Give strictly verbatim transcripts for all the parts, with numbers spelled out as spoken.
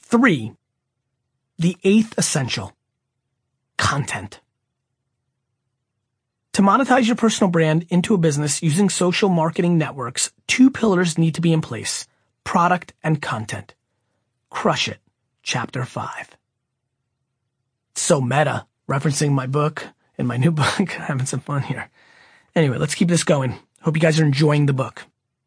Three, the eighth essential, content. To monetize your personal brand into a business using social marketing networks, two pillars need to be in place: product and content. Crush It, Chapter five. So meta, referencing my book and my new book. Having some fun here. Anyway, let's keep this going. Hope you guys are enjoying the book.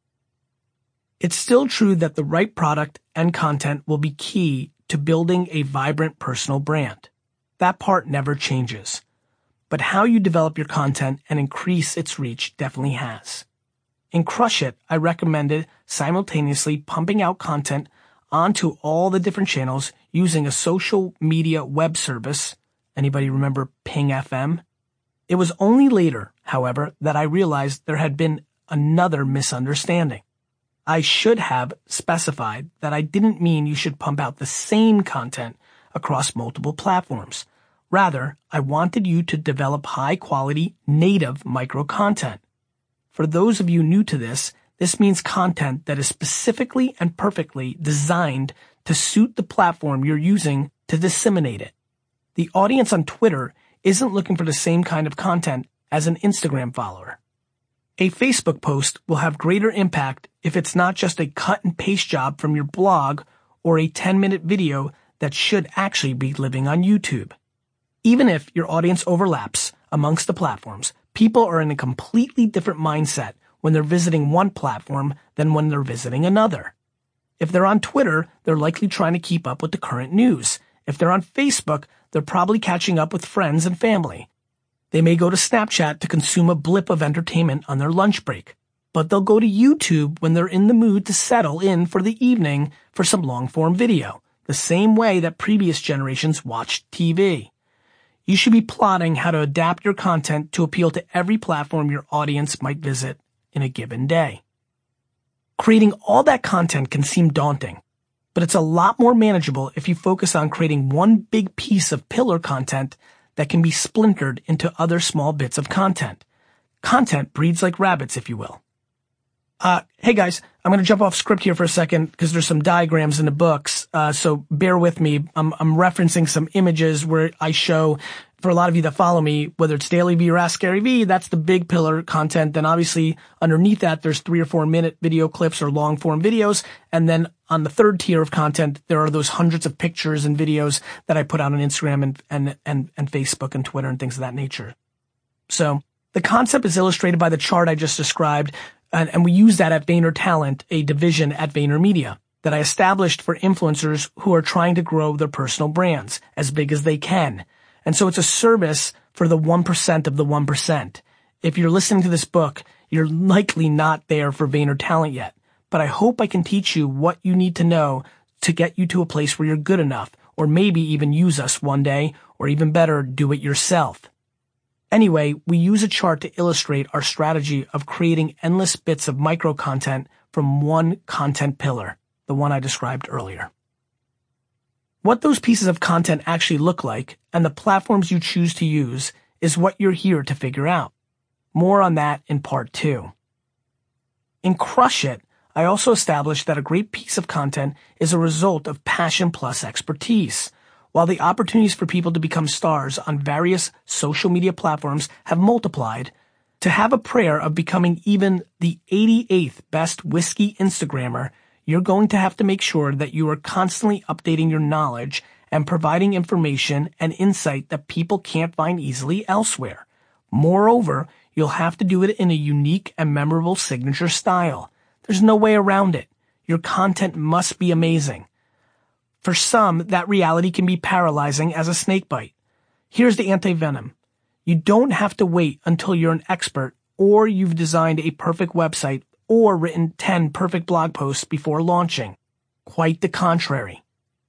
It's still true that the right product and content will be key to building a vibrant personal brand. That part never changes. But how you develop your content and increase its reach definitely has. In Crush It, I recommended simultaneously pumping out content onto all the different channels using a social media web service. Anybody remember Ping F M? It was only later, however, that I realized there had been another misunderstanding. I should have specified that I didn't mean you should pump out the same content across multiple platforms. Rather, I wanted you to develop high-quality, native micro-content. For those of you new to this, this means content that is specifically and perfectly designed to suit the platform you're using to disseminate it. The audience on Twitter isn't looking for the same kind of content as an Instagram follower. A Facebook post will have greater impact if it's not just a cut-and-paste job from your blog or a ten-minute video that should actually be living on YouTube. Even if your audience overlaps amongst the platforms, people are in a completely different mindset when they're visiting one platform than when they're visiting another. If they're on Twitter, they're likely trying to keep up with the current news. If they're on Facebook, they're probably catching up with friends and family. They may go to Snapchat to consume a blip of entertainment on their lunch break, but they'll go to YouTube when they're in the mood to settle in for the evening for some long-form video, the same way that previous generations watched T V. You should be plotting how to adapt your content to appeal to every platform your audience might visit in a given day. Creating all that content can seem daunting, but it's a lot more manageable if you focus on creating one big piece of pillar content that can be splintered into other small bits of content. Content breeds like rabbits, if you will. Uh, hey guys, I'm going to jump off script here for a second because there's some diagrams in the books. Uh, so bear with me. I'm, I'm referencing some images where I show, for a lot of you that follow me, whether it's DailyVee or Ask Gary Vee, that's the big pillar content. Then obviously underneath that, there's three or four minute video clips or long form videos. And then on the third tier of content, there are those hundreds of pictures and videos that I put out on Instagram and, and, and, and Facebook and Twitter and things of that nature. So the concept is illustrated by the chart I just described. And, and we use that at VaynerTalent, a division at VaynerMedia that I established for influencers who are trying to grow their personal brands as big as they can. And so it's a service for the one percent of the one percent. If you're listening to this book, you're likely not there for VaynerTalent yet. But I hope I can teach you what you need to know to get you to a place where you're good enough, or maybe even use us one day, or even better, do it yourself. Anyway, we use a chart to illustrate our strategy of creating endless bits of micro content from one content pillar, the one I described earlier. What those pieces of content actually look like and the platforms you choose to use is what you're here to figure out. More on that in part two. In Crush It, I also established that a great piece of content is a result of passion plus expertise. While the opportunities for people to become stars on various social media platforms have multiplied, to have a prayer of becoming even the eighty-eighth best whiskey Instagrammer, you're going to have to make sure that you are constantly updating your knowledge and providing information and insight that people can't find easily elsewhere. Moreover, you'll have to do it in a unique and memorable signature style. There's no way around it. Your content must be amazing. For some, that reality can be paralyzing as a snake bite. Here's the anti-venom. You don't have to wait until you're an expert or you've designed a perfect website or written ten perfect blog posts before launching. Quite the contrary.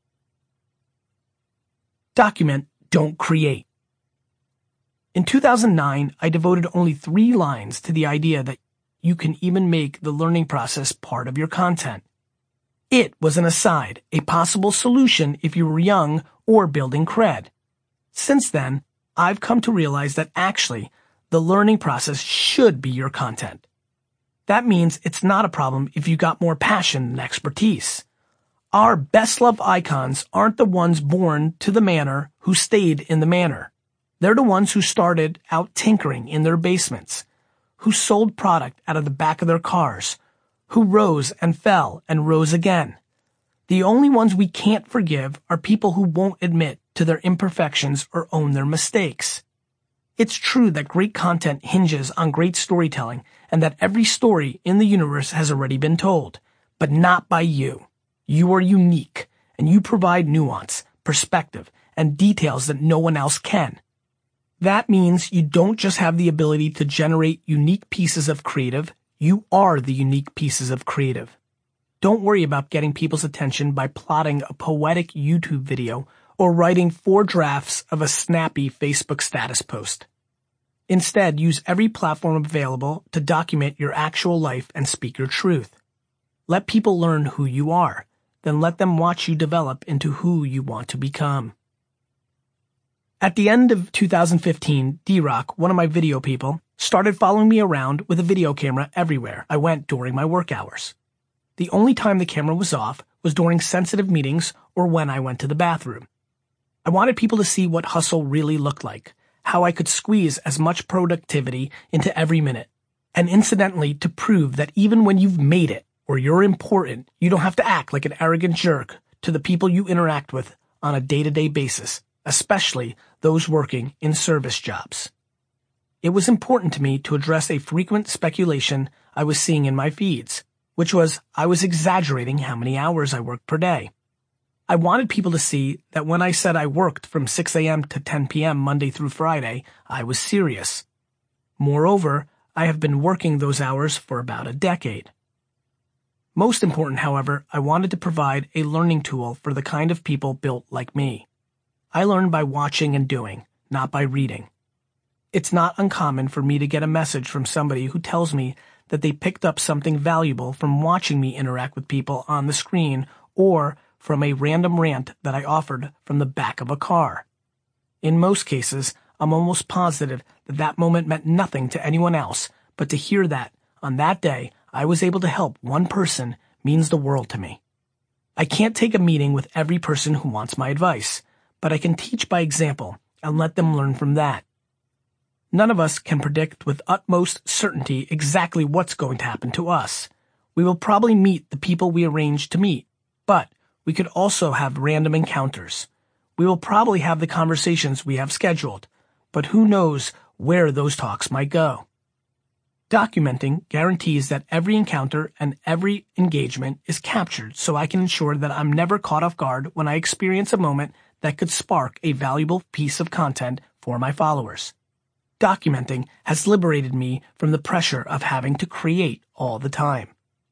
Document, don't create. In two thousand nine, I devoted only three lines to the idea that you can even make the learning process part of your content. It was an aside, a possible solution if you were young or building cred. Since then, I've come to realize that actually, the learning process should be your content. That means it's not a problem if you got more passion than expertise. Our best-loved icons aren't the ones born to the manor who stayed in the manor. They're the ones who started out tinkering in their basements, who sold product out of the back of their cars, who rose and fell and rose again. The only ones we can't forgive are people who won't admit to their imperfections or own their mistakes. It's true that great content hinges on great storytelling and that every story in the universe has already been told, but not by you. You are unique, and you provide nuance, perspective, and details that no one else can. That means you don't just have the ability to generate unique pieces of creative, you are the unique pieces of creative. Don't worry about getting people's attention by plotting a poetic YouTube video or writing four drafts of a snappy Facebook status post. Instead, use every platform available to document your actual life and speak your truth. Let people learn who you are. Then let them watch you develop into who you want to become. At the end of two thousand fifteen, D-Rock, one of my video people, started following me around with a video camera everywhere I went during my work hours. The only time the camera was off was during sensitive meetings or when I went to the bathroom. I wanted people to see what hustle really looked like, how I could squeeze as much productivity into every minute, and incidentally to prove that even when you've made it, or you're important, you don't have to act like an arrogant jerk to the people you interact with on a day-to-day basis, especially those working in service jobs. It was important to me to address a frequent speculation I was seeing in my feeds, which was I was exaggerating how many hours I worked per day. I wanted people to see that when I said I worked from six a.m. to ten p.m. Monday through Friday, I was serious. Moreover, I have been working those hours for about a decade. Most important, however, I wanted to provide a learning tool for the kind of people built like me. I learn by watching and doing, not by reading. It's not uncommon for me to get a message from somebody who tells me that they picked up something valuable from watching me interact with people on the screen or from a random rant that I offered from the back of a car. In most cases, I'm almost positive that that moment meant nothing to anyone else, but to hear that, on that day, I was able to help one person means the world to me. I can't take a meeting with every person who wants my advice, but I can teach by example and let them learn from that. None of us can predict with utmost certainty exactly what's going to happen to us. We will probably meet the people we arranged to meet, but we could also have random encounters. We will probably have the conversations we have scheduled, but who knows where those talks might go. Documenting guarantees that every encounter and every engagement is captured so I can ensure that I'm never caught off guard when I experience a moment that could spark a valuable piece of content for my followers. Documenting has liberated me from the pressure of having to create all the time.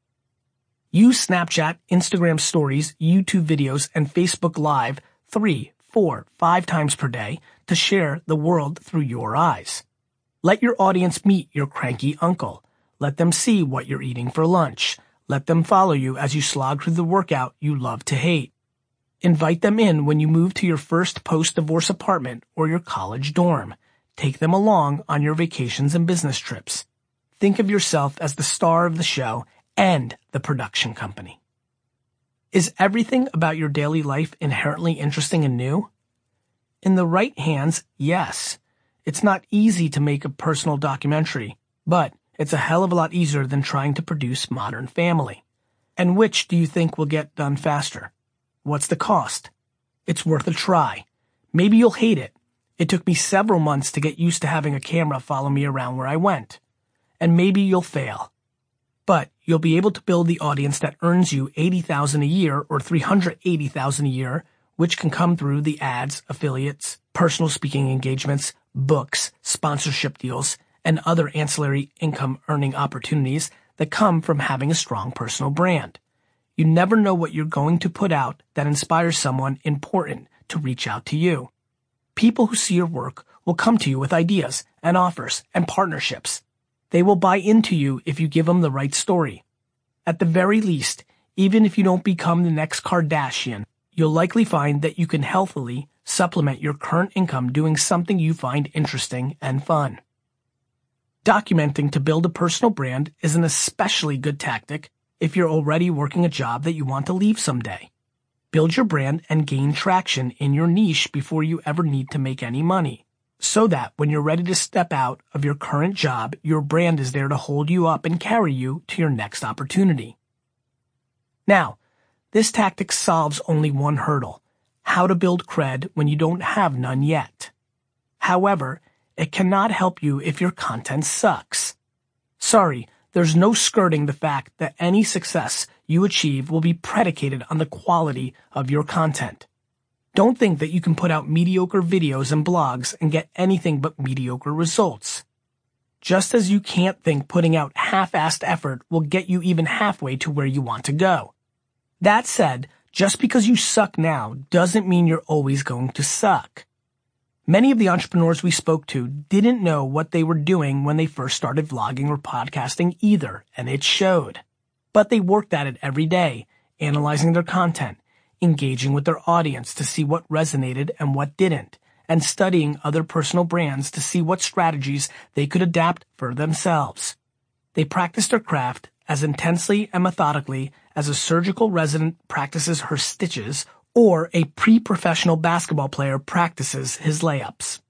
Use Snapchat, Instagram stories, YouTube videos, and Facebook Live three, four, five times per day to share the world through your eyes. Let your audience meet your cranky uncle. Let them see what you're eating for lunch. Let them follow you as you slog through the workout you love to hate. Invite them in when you move to your first post-divorce apartment or your college dorm. Take them along on your vacations and business trips. Think of yourself as the star of the show and the production company. Is everything about your daily life inherently interesting and new? In the right hands, yes. It's not easy to make a personal documentary, but it's a hell of a lot easier than trying to produce Modern Family. And which do you think will get done faster? What's the cost? It's worth a try. Maybe you'll hate it. It took me several months to get used to having a camera follow me around where I went. And maybe you'll fail. But you'll be able to build the audience that earns you eighty thousand dollars a year or three hundred eighty thousand dollars a year, which can come through the ads, affiliates, personal speaking engagements, books, sponsorship deals, and other ancillary income earning opportunities that come from having a strong personal brand. You never know what you're going to put out that inspires someone important to reach out to you. People who see your work will come to you with ideas and offers and partnerships. They will buy into you if you give them the right story. At the very least, even if you don't become the next Kardashian, you'll likely find that you can healthily supplement your current income doing something you find interesting and fun. Documenting to build a personal brand is an especially good tactic if you're already working a job that you want to leave someday. Build your brand and gain traction in your niche before you ever need to make any money, so that when you're ready to step out of your current job, your brand is there to hold you up and carry you to your next opportunity. Now, this tactic solves only one hurdle: how to build cred when you don't have none yet. However, it cannot help you if your content sucks. Sorry, there's no skirting the fact that any success you achieve will be predicated on the quality of your content. Don't think that you can put out mediocre videos and blogs and get anything but mediocre results. Just as you can't think putting out half-assed effort will get you even halfway to where you want to go. That said, just because you suck now doesn't mean you're always going to suck. Many of the entrepreneurs we spoke to didn't know what they were doing when they first started vlogging or podcasting either, and it showed. But they worked at it every day, analyzing their content, engaging with their audience to see what resonated and what didn't, and studying other personal brands to see what strategies they could adapt for themselves. They practiced their craft as intensely and methodically as a surgical resident practices her stitches or a pre-professional basketball player practices his layups.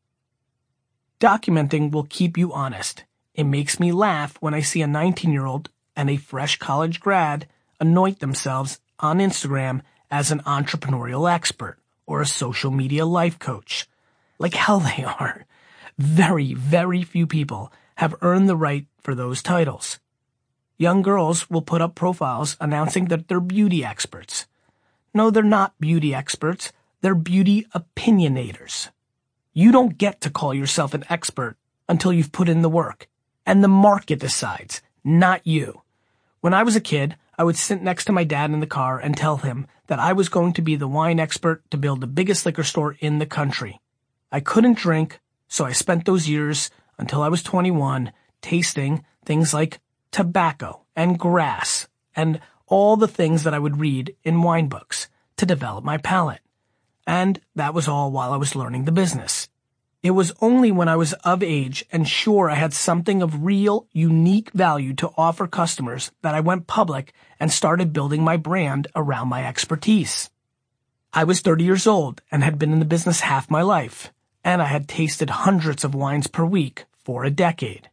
Documenting will keep you honest. It makes me laugh when I see a nineteen-year-old and a fresh college grad anoint themselves on Instagram as an entrepreneurial expert or a social media life coach. Like hell they are. Very, very few people have earned the right for those titles. Young girls will put up profiles announcing that they're beauty experts. No, they're not beauty experts. They're beauty opinionators. You don't get to call yourself an expert until you've put in the work. And the market decides, not you. When I was a kid, I would sit next to my dad in the car and tell him that I was going to be the wine expert to build the biggest liquor store in the country. I couldn't drink, so I spent those years, until I was twenty-one, tasting things like tobacco and grass and all the things that I would read in wine books to develop my palate. And that was all while I was learning the business. It was only when I was of age and sure I had something of real, unique value to offer customers that I went public and started building my brand around my expertise. I was thirty years old and had been in the business half my life, and I had tasted hundreds of wines per week for a decade.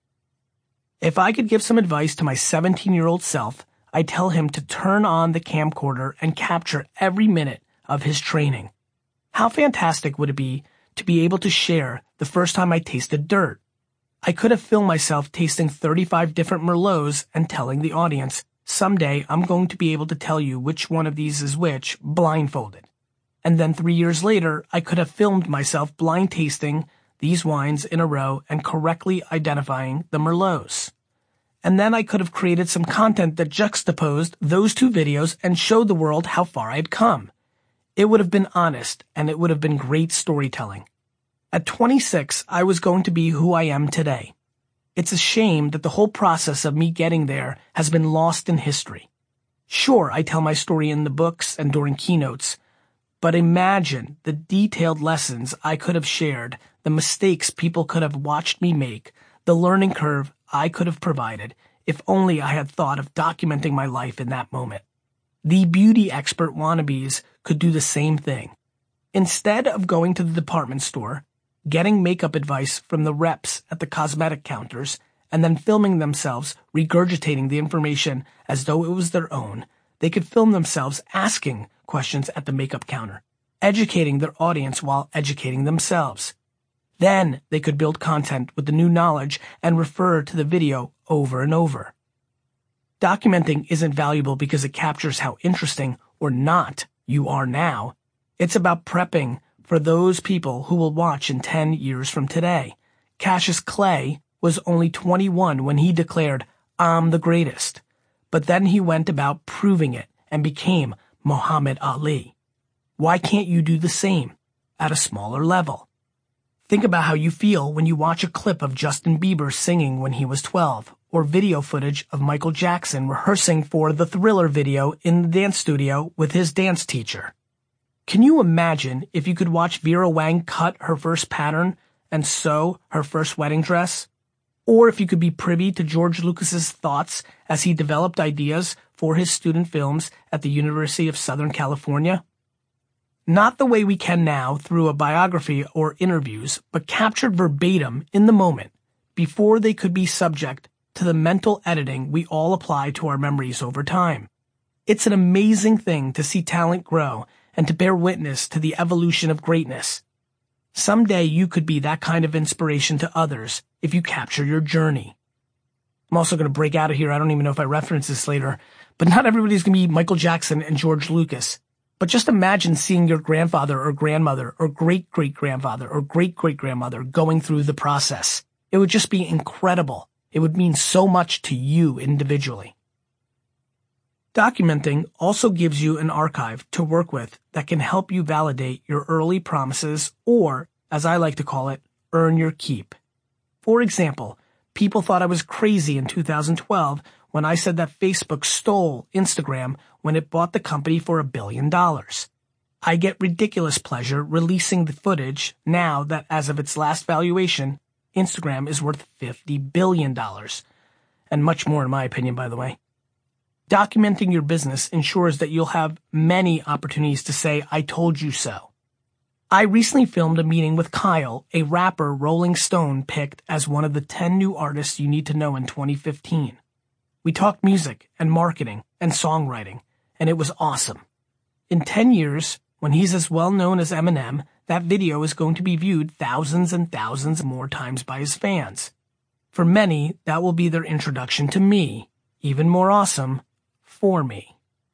If I could give some advice to my seventeen-year-old self, I'd tell him to turn on the camcorder and capture every minute of his training. How fantastic would it be to be able to share the first time I tasted dirt? I could have filmed myself tasting thirty-five different Merlots and telling the audience, someday I'm going to be able to tell you which one of these is which, blindfolded. And then three years later, I could have filmed myself blind tasting these wines in a row and correctly identifying the Merlots. And then I could have created some content that juxtaposed those two videos and showed the world how far I had come. It would have been honest, and it would have been great storytelling. At twenty-six, I was going to be who I am today. It's a shame that the whole process of me getting there has been lost in history. Sure, I tell my story in the books and during keynotes, but imagine the detailed lessons I could have shared, the mistakes people could have watched me make, the learning curve I could have provided if only I had thought of documenting my life in that moment. The beauty expert wannabes could do the same thing. Instead of going to the department store, getting makeup advice from the reps at the cosmetic counters, and then filming themselves regurgitating the information as though it was their own, they could film themselves asking questions at the makeup counter, educating their audience while educating themselves. Then they could build content with the new knowledge and refer to the video over and over. Documenting isn't valuable because it captures how interesting or not you are now. It's about prepping for those people who will watch in ten years from today. Cassius Clay was only twenty-one when he declared, "I'm the greatest." But then he went about proving it and became Muhammad Ali. Why can't you do the same at a smaller level? Think about how you feel when you watch a clip of Justin Bieber singing when he was twelve, or video footage of Michael Jackson rehearsing for the Thriller video in the dance studio with his dance teacher. Can you imagine if you could watch Vera Wang cut her first pattern and sew her first wedding dress? Or if you could be privy to George Lucas's thoughts as he developed ideas for his student films at the University of Southern California? Not the way we can now through a biography or interviews, but captured verbatim in the moment before they could be subject to the mental editing we all apply to our memories over time. It's an amazing thing to see talent grow and to bear witness to the evolution of greatness. Someday you could be that kind of inspiration to others if you capture your journey. I'm also going to break out of here. I don't even know if I reference this later, but not everybody's going to be Michael Jackson and George Lucas. But just imagine seeing your grandfather or grandmother or great-great-grandfather or great-great-grandmother going through the process. It would just be incredible. It would mean so much to you individually. Documenting also gives you an archive to work with that can help you validate your early promises or, as I like to call it, earn your keep. For example, people thought I was crazy in two thousand twelve when I said that Facebook stole Instagram when it bought the company for a billion dollars. I get ridiculous pleasure releasing the footage now that as of its last valuation, Instagram is worth fifty billion dollars. And much more in my opinion, by the way. Documenting your business ensures that you'll have many opportunities to say, I told you so. I recently filmed a meeting with Kyle, a rapper Rolling Stone picked as one of the ten new artists you need to know in twenty fifteen. We talked music and marketing and songwriting, and it was awesome. In ten years, when he's as well known as Eminem, that video is going to be viewed thousands and thousands more times by his fans. For many, that will be their introduction to me, even more awesome, for me.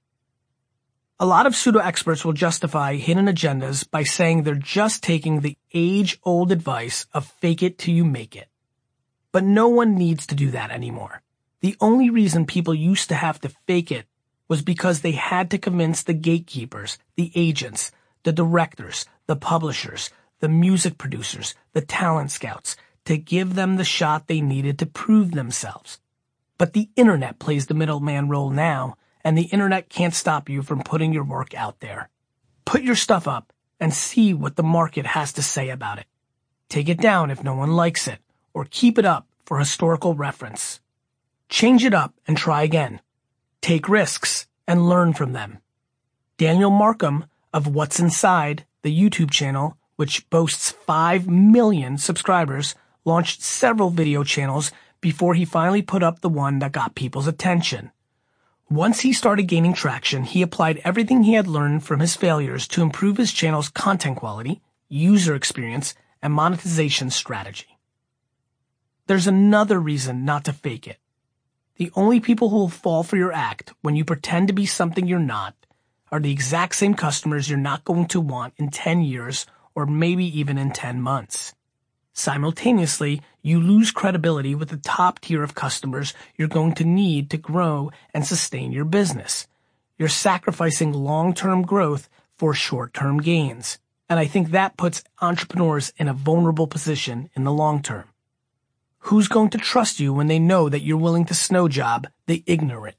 A lot of pseudo-experts will justify hidden agendas by saying they're just taking the age-old advice of fake it till you make it. But no one needs to do that anymore. The only reason people used to have to fake it was because they had to convince the gatekeepers, the agents, the directors, the publishers, the music producers, the talent scouts, to give them the shot they needed to prove themselves. But the internet plays the middleman role now, and the internet can't stop you from putting your work out there. Put your stuff up and see what the market has to say about it. Take it down if no one likes it, or keep it up for historical reference. Change it up and try again. Take risks and learn from them. Daniel Markham of What's Inside, the YouTube channel, which boasts five million subscribers, launched several video channels before he finally put up the one that got people's attention. Once he started gaining traction, he applied everything he had learned from his failures to improve his channel's content quality, user experience, and monetization strategy. There's another reason not to fake it. The only people who will fall for your act when you pretend to be something you're not are the exact same customers you're not going to want in ten years or maybe even in ten months. Simultaneously, you lose credibility with the top tier of customers you're going to need to grow and sustain your business. You're sacrificing long-term growth for short-term gains. And I think that puts entrepreneurs in a vulnerable position in the long term. Who's going to trust you when they know that you're willing to snow job the ignorant?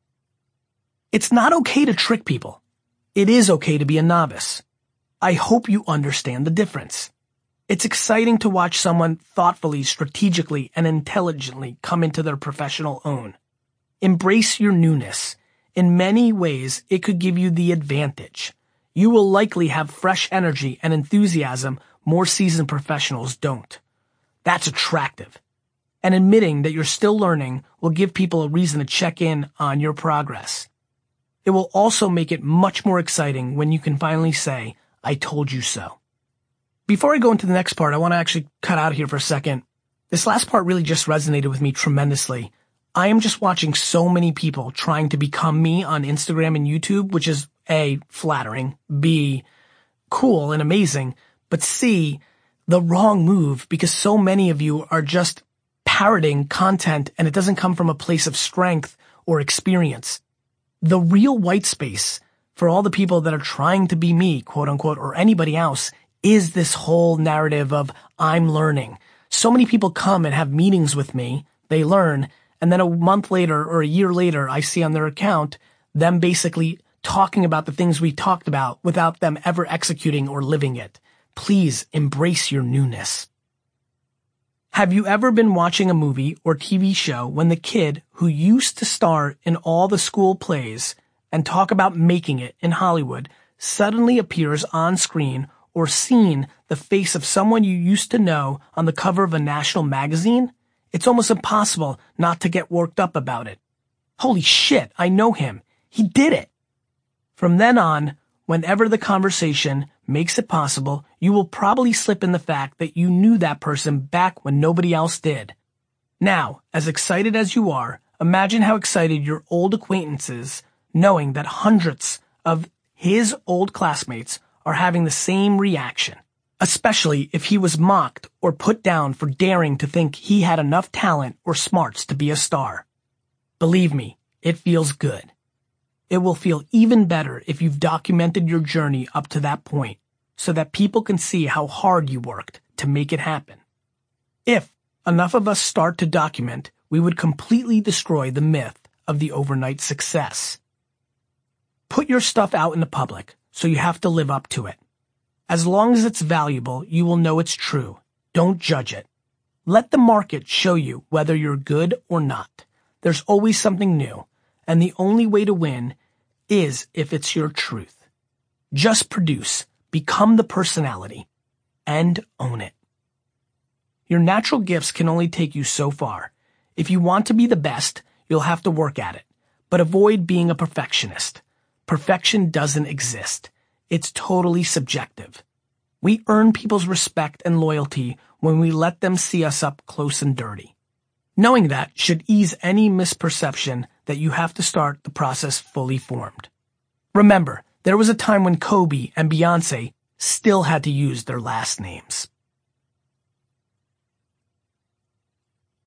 It's not okay to trick people. It is okay to be a novice. I hope you understand the difference. It's exciting to watch someone thoughtfully, strategically, and intelligently come into their professional own. Embrace your newness. In many ways, it could give you the advantage. You will likely have fresh energy and enthusiasm more seasoned professionals don't. That's attractive. And admitting that you're still learning will give people a reason to check in on your progress. It will also make it much more exciting when you can finally say, I told you so. Before I go into the next part, I want to actually cut out here for a second. This last part really just resonated with me tremendously. I am just watching so many people trying to become me on Instagram and YouTube, which is A, flattering, B, cool and amazing, but C, the wrong move because so many of you are just parroting content and it doesn't come from a place of strength or experience. The real white space for all the people that are trying to be me, quote unquote, or anybody else is this whole narrative of I'm learning. So many people come and have meetings with me, they learn, and then a month later or a year later, I see on their account them basically talking about the things we talked about without them ever executing or living it. Please embrace your newness. Have you ever been watching a movie or T V show when the kid who used to star in all the school plays and talk about making it in Hollywood suddenly appears on screen, or seen the face of someone you used to know on the cover of a national magazine? It's almost impossible not to get worked up about it. Holy shit, I know him. He did it. From then on, whenever the conversation makes it possible, you will probably slip in the fact that you knew that person back when nobody else did. Now, as excited as you are, imagine how excited your old acquaintances, knowing that hundreds of his old classmates are having the same reaction, especially if he was mocked or put down for daring to think he had enough talent or smarts to be a star. Believe me, it feels good. It will feel even better if you've documented your journey up to that point, so that people can see how hard you worked to make it happen. If enough of us start to document, we would completely destroy the myth of the overnight success. Put your stuff out in the public, so you have to live up to it. As long as it's valuable, you will know it's true. Don't judge it. Let the market show you whether you're good or not. There's always something new, and the only way to win is if it's your truth. Just produce, become the personality, and own it. Your natural gifts can only take you so far. If you want to be the best, you'll have to work at it, but avoid being a perfectionist. Perfection doesn't exist. It's totally subjective. We earn people's respect and loyalty when we let them see us up close and dirty. Knowing that should ease any misperception that you have to start the process fully formed. Remember, there was a time when Kobe and Beyonce still had to use their last names.